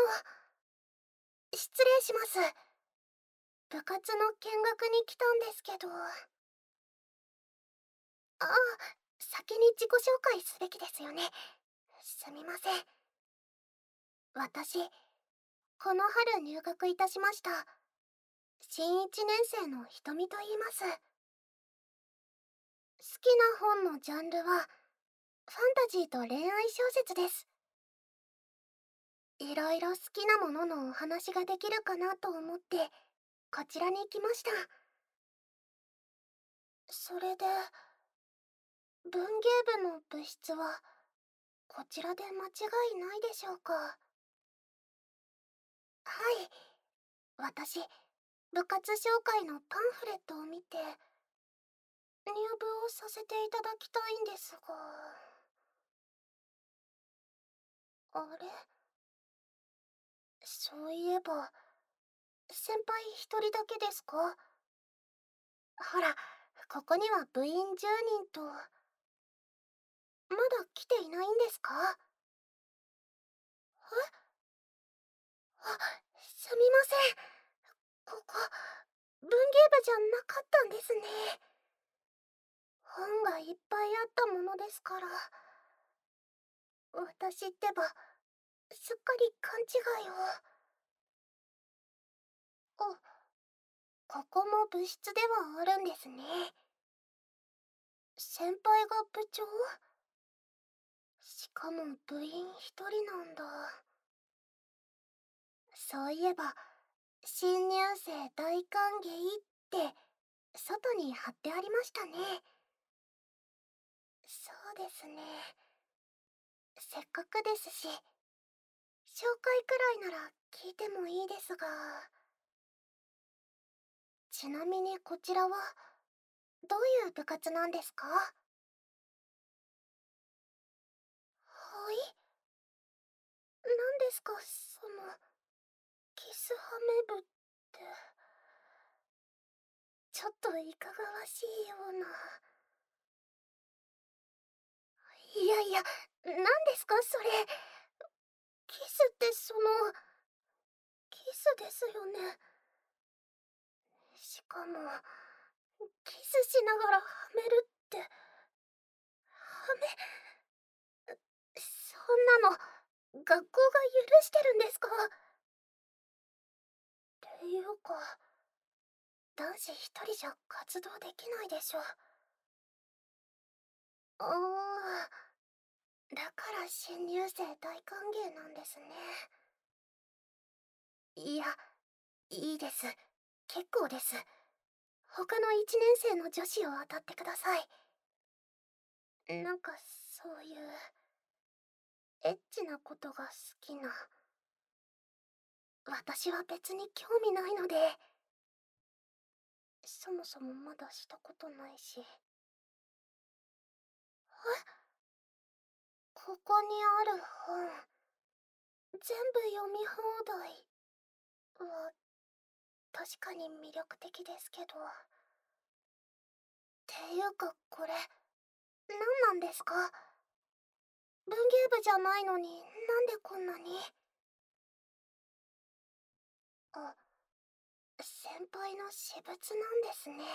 失礼します。部活の見学に来たんですけど。先に自己紹介すべきですよね。すみません。私、この春入学いたしました。新1年生のひとみと言います。好きな本のジャンルは、ファンタジーと恋愛小説です。いろいろ好きなもののお話ができるかなと思って、こちらに来ました。それで、文芸部の部室は、こちらで間違いないでしょうか？はい。私、部活紹介のパンフレットを見て、入部をさせていただきたいんですが。あれ、そういえば、先輩一人だけですか？ほら、ここには部員10人と、まだ来ていないんですか？え、すみません。ここ、文芸部じゃなかったんですね。本がいっぱいあったものですから。私ってば、すっかり勘違いを。あ、ここも部室ではあるんですね。先輩が部長？しかも部員一人なんだ。そういえば、新入生大歓迎って外に貼ってありましたね。そうですね。せっかくですし、紹介くらいなら聞いてもいいですが。ちなみにこちらは、どういう部活なんですか？はい？何ですか、キスハメ部って。ちょっといかがわしいような。いやいや、何ですかそれ。キスってキスですよね。しかも、キスしながらはめるって、はめ、そんなの、学校が許してるんですか？っていうか、男子一人じゃ活動できないでしょ。ああ、だから新入生大歓迎なんですね。いや、いいです。結構です。他の1年生の女子を当たってください。なんかそういうエッチなことが好きな。私は別に興味ないので、そもそもまだしたことないし。ここにある本、全部読み放題は確かに魅力的ですけど。っていうかこれ、何なんですか？文芸部じゃないのになんでこんなに。あ、先輩の私物なんですね。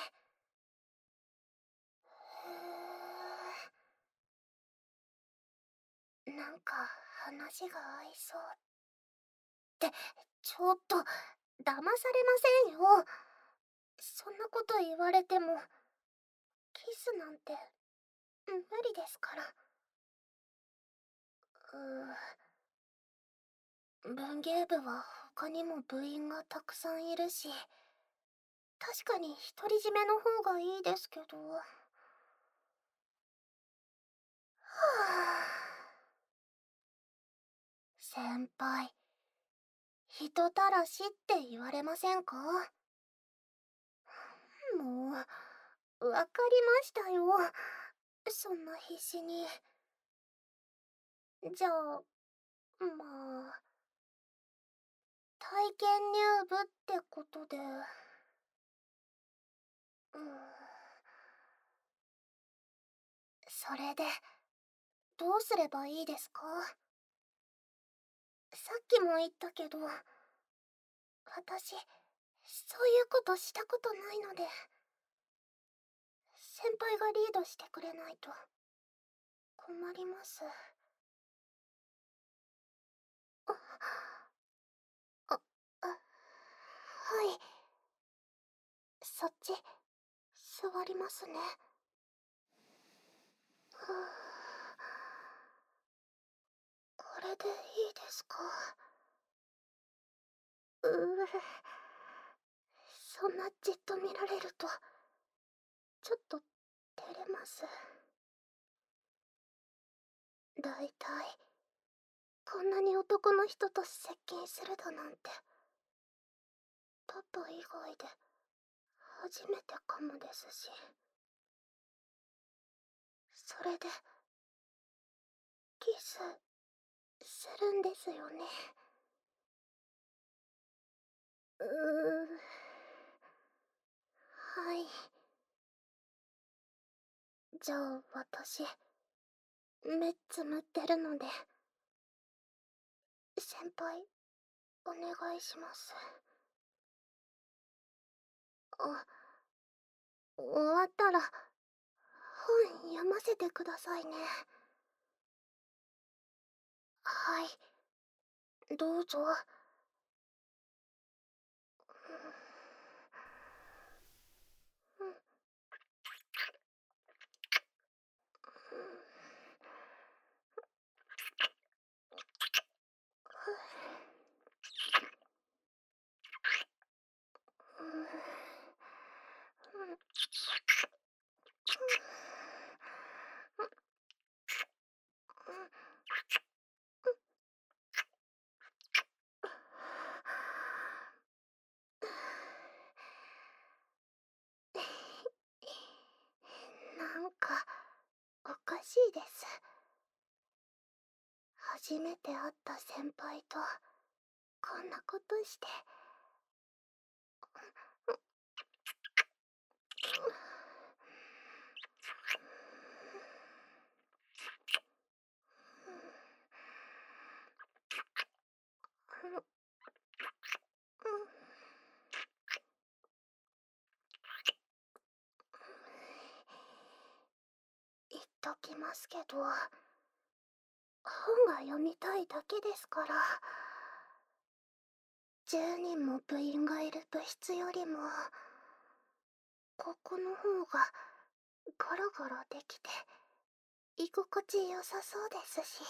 へえ。なんか話が合いそうって、ちょっと騙されませんよ。そんなこと言われても、キスなんて無理ですから。文芸部は他にも部員がたくさんいるし、確かに独り占めの方がいいですけど。はあ。先輩、人たらしって言われませんか？もう、わかりましたよ。そんな必死に。じゃあ、まあ、体験入部ってことで。それで、どうすればいいですか？ さっきも言ったけど、私、そういうことしたことないので、先輩がリードしてくれないと困ります。あ、あ、はい。そっち、座りますね。はこれでいいですか？そんなじっと見られると、ちょっと照れます。だいたい、こんなに男の人と接近するだなんて、パパ以外で初めてかもですし。それで、キス、するんですよね。はい。じゃあ私、目つむってるので、先輩、お願いします。あ、終わったら、本読ませてくださいね。はい、どうぞ。うん、なんか、おかしいです。初めて会った先輩と、こんなことして。言っときますけど、本が読みたいだけですから。10人も部員がいる部室よりも、ここの方がゴロゴロできて居心地良さそうですし。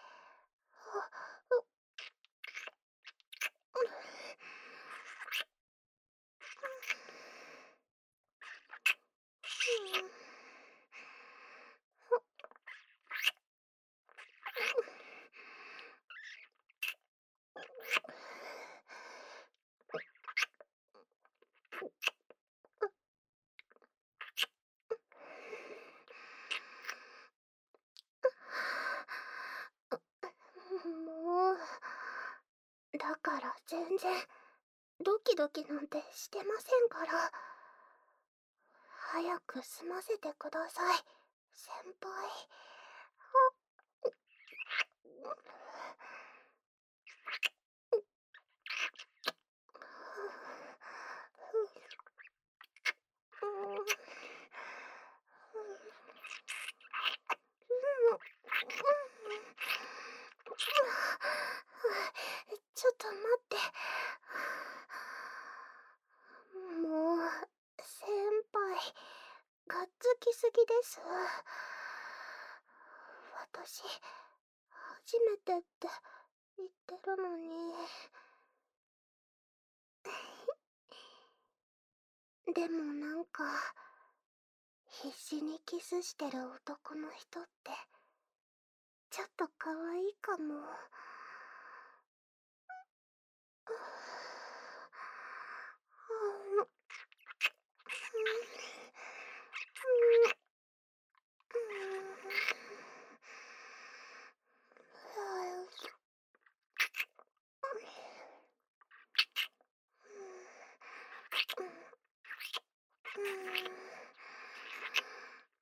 もう、だから全然ドキドキなんてしてませんから。早く済ませてください、先輩。ちょっと待って。もう、先輩、がっつきすぎです。私、初めてって言ってるのに。でもなんか、必死にキスしてる男の人って、ちょっと可愛いかも。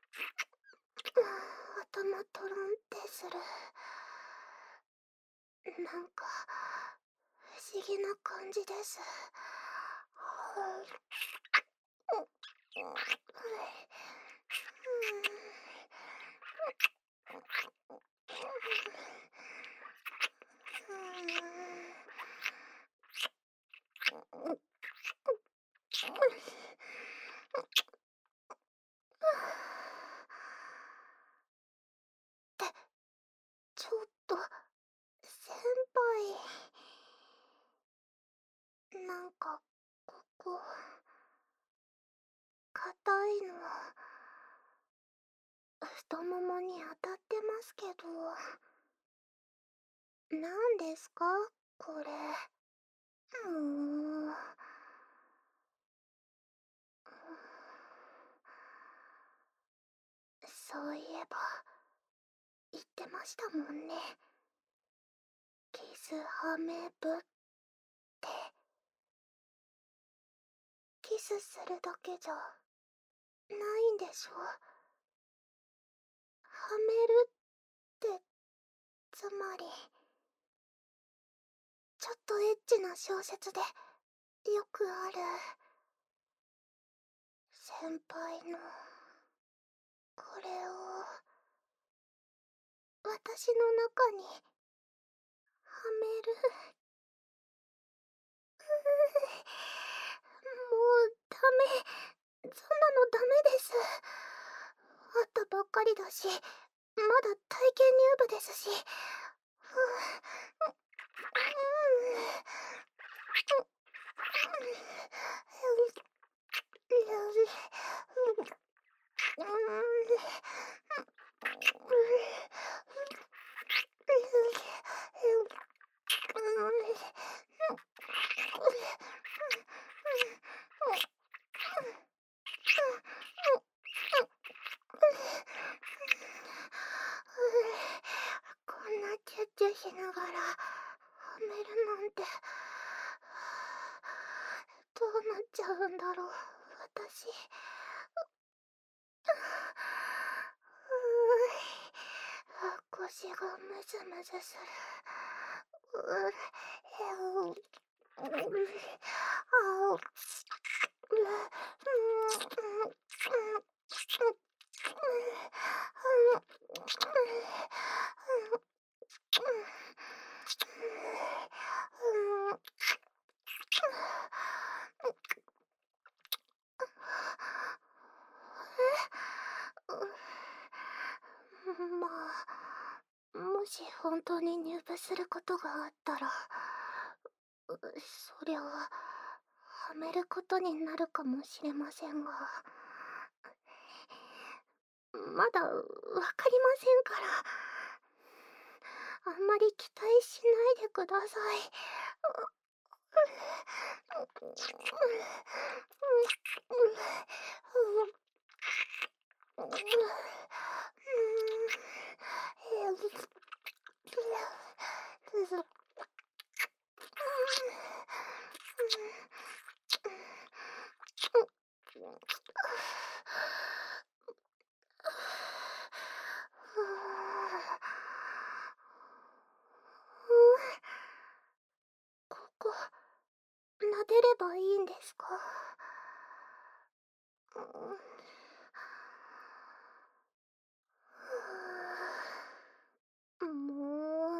頭トロンってする。 なんか不思議な感じです。ってちょっと先輩、なんかここ硬いの太ももに当たってますけど、なんですかこれ。もう。そういえば言ってましたもんね。キスハメブって。キスするだけじゃないんでしょ。はめるってつまり、ちょっとエッチな小説でよくある先輩のこれを私の中にはめる。もうダメ、そんなのダメです。会ったばっかりだし、まだ体験入部ですし。こんなキュッキュしながらはめるなんて、どうなっちゃうんだろう私。腰がムズムズする。まあ、もし本当に入部することがあったら、そりゃはめることになるかもしれませんが、まだわかりませんから、あんまり期待しないでください。ここ、撫でればいいんですか？も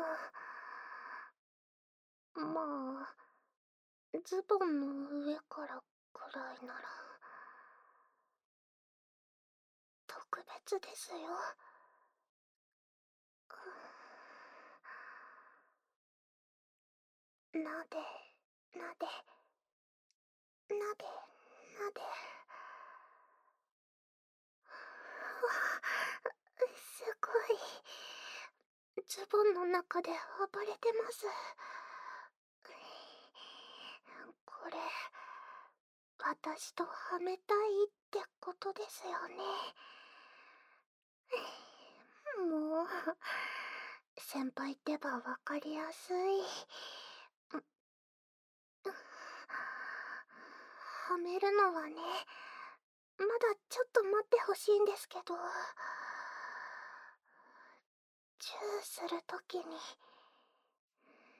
う、まあ、ズボンの上からくらいなら特別ですよ。なでなでなでなで。すごい。ズボンの中で暴れてます。これ、私とはめたいってことですよね。もう、先輩ってばわかりやすい。はめるのはね、まだちょっと待ってほしいんですけど、チューするときに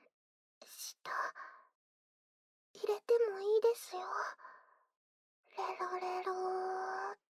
舌入れてもいいですよ。レロレローって。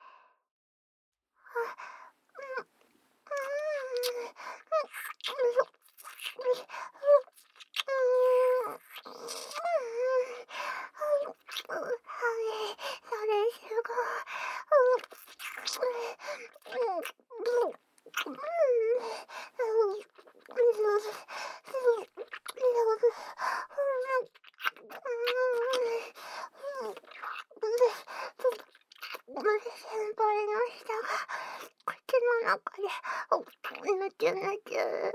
先輩の舌が口の中でぬちゅぬちゅって。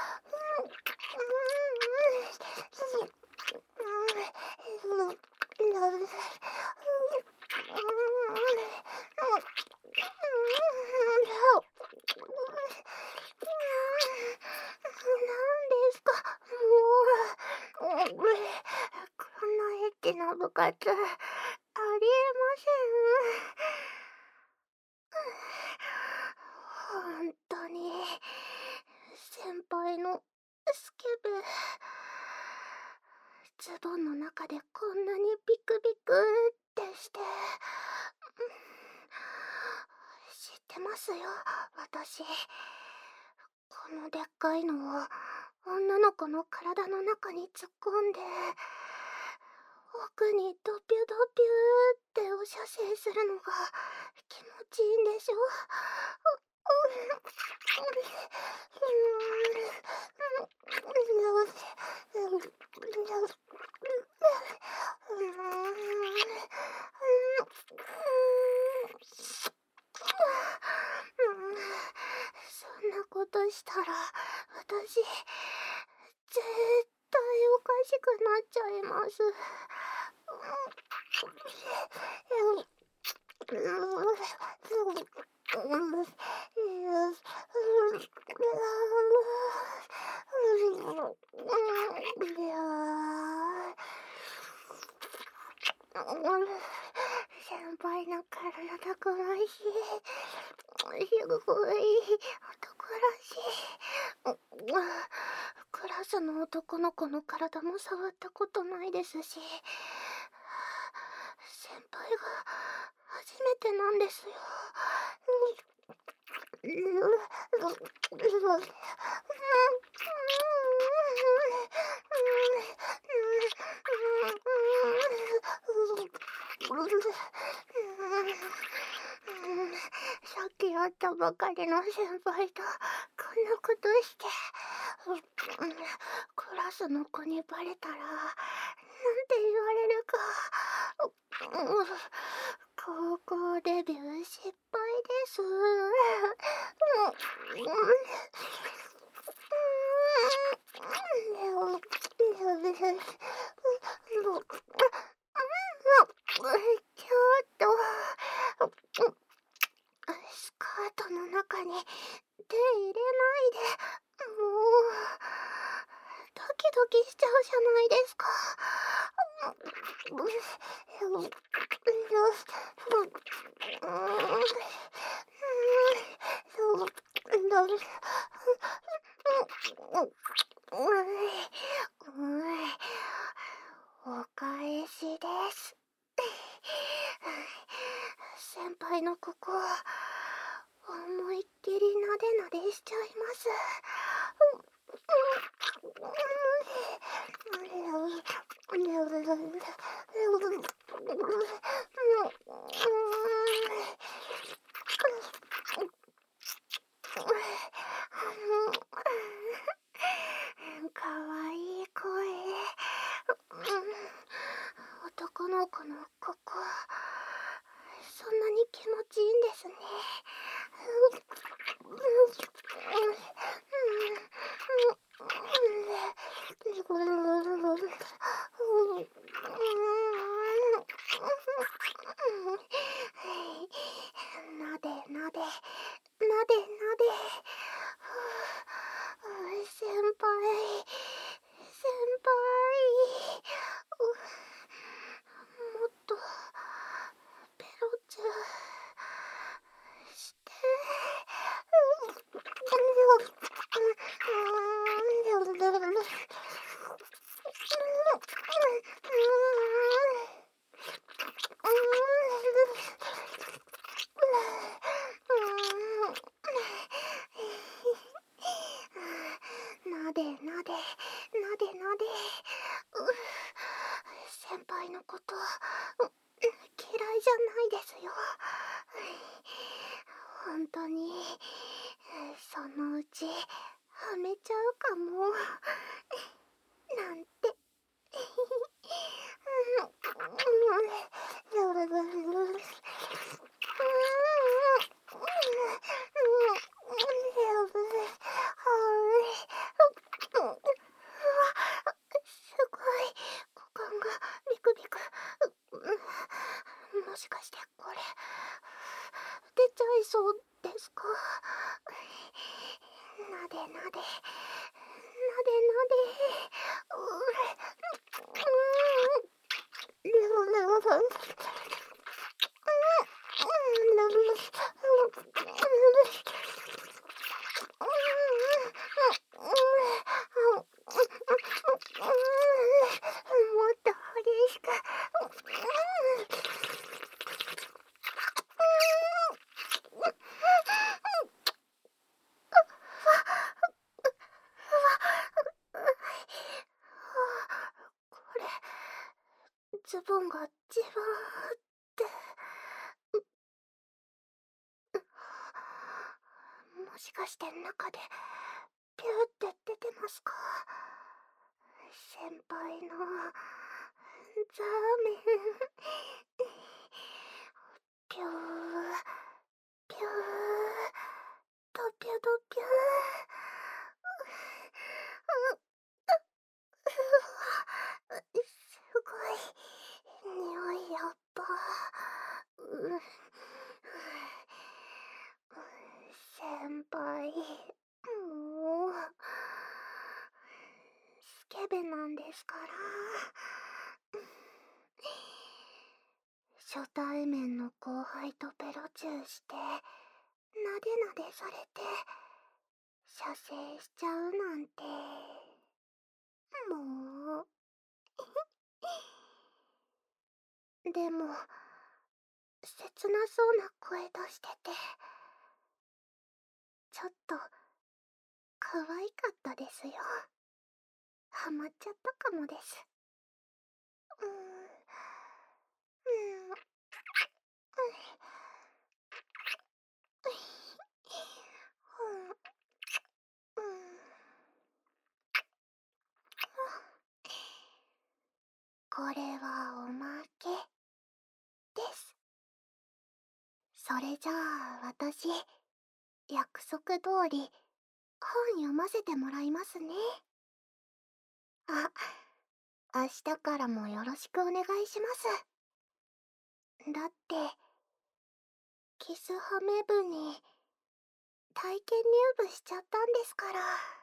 なんですか、もう。こんなエッチな部活ありえません。本当に先輩のスケベ、ズボンの中でこんなにビクビクってして、知ってますよ、私。このでっかいのを女の子の体の中に突っ込んで、奥にドピュドピューってお射精するのが気持ちいいんでしょ。そんなことしたら私絶対おかしくなっちゃいます。先輩の体たくましい、すごい男らしい。クラスの男の子の体も触ったことないですし、先輩が初めてなんですよ。さっき会ったばかりの先輩とこんなことして、クラスの子にバレたらなんて言われるか。高校デビュー失敗です。ちょっと、スカートの中に手入れないで。もう、ドキドキしちゃうじゃないですか。お返しです。先輩のここ、思いっきりなでなでしちゃいます。かわいい声。男の子のここ、そんなに気持ちいいんですね。 なでなでなで。先輩のこと嫌いじゃないですよ。本当にそのうちはめちゃうかもなんて。すごい股間がビクビク。もしかしてこれ出ちゃいそうですか？なでなでなでなで。もっと激しく。これズボンが自分ってもしかして中でピューって出てますか？先輩のザーメン。ピューピュードピュドピュー。すごい匂い。やっぱ先輩もうスケベなんですから。初対面の後輩とペロチューしてなでなでされて射精しちゃうなんてもう。でも切なそうな声出しててちょっと可愛かったですよ。ハマっちゃったかもです。うーん。うん。うん。これはおまけです。それじゃあ私約束通り本読ませてもらいますね。あ、明日からもよろしくお願いします。だってキスハメ部に体験入部しちゃったんですから。